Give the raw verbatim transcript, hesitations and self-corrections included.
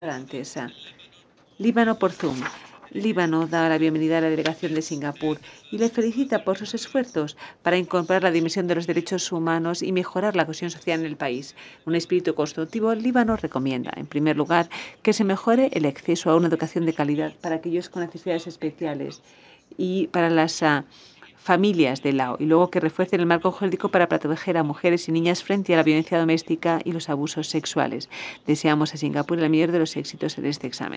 Antes, ah, Líbano por Zoom. Líbano da la bienvenida a la delegación de Singapur y le felicita por sus esfuerzos para incorporar la dimensión de los derechos humanos y mejorar la cohesión social en el país. Un espíritu constructivo, Líbano recomienda, en primer lugar, que se mejore el acceso a una educación de calidad para aquellos con necesidades especiales y para las uh, familias de Lao, y luego que refuercen el marco jurídico para proteger a mujeres y niñas frente a la violencia doméstica y los abusos sexuales. Deseamos a Singapur el mayor de los éxitos en este examen.